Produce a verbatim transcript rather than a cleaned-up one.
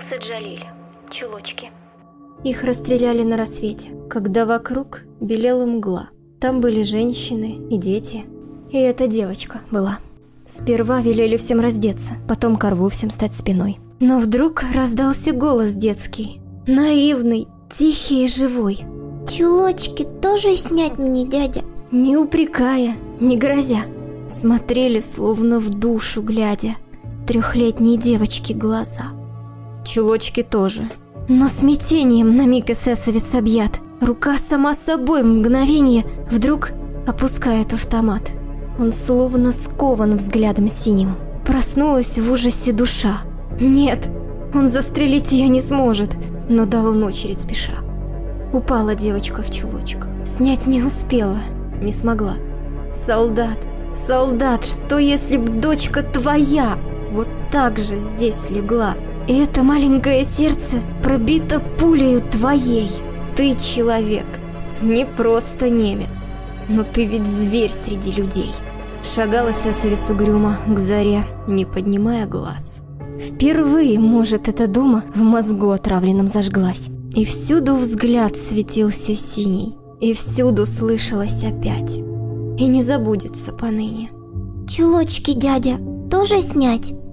Усы Джалиль. Чулочки. Их расстреляли на рассвете, когда вокруг белела мгла. Там были женщины и дети. И эта девочка была. Сперва велели всем раздеться, потом ко рву всем стать спиной. Но вдруг раздался голос детский, наивный, тихий и живой. Чулочки тоже снять мне, дядя? Не упрекая, не грозя, смотрели, словно в душу глядя, трехлетней девочки глаза. Чулочки тоже. Но смятением на миг эсэсовец объят. Рука сама собой в мгновение вдруг опускает автомат. Он словно скован взглядом синим. Проснулась в ужасе душа. Нет, он застрелить ее не сможет, но дал он очередь спеша. Упала девочка в чулочку. Снять не успела, не смогла. Солдат, солдат, что если б дочка твоя вот так же здесь легла? И это маленькое сердце пробито пулею твоей. Ты человек, не просто немец, но ты ведь зверь среди людей. Шагал эсэсовец угрюмо к заре, не поднимая глаз. Впервые, может, эта дума в мозгу отравленном зажглась. И всюду взгляд светился синий, и всюду слышалось опять. И не забудется поныне. Чулочки, дядя, тоже снять?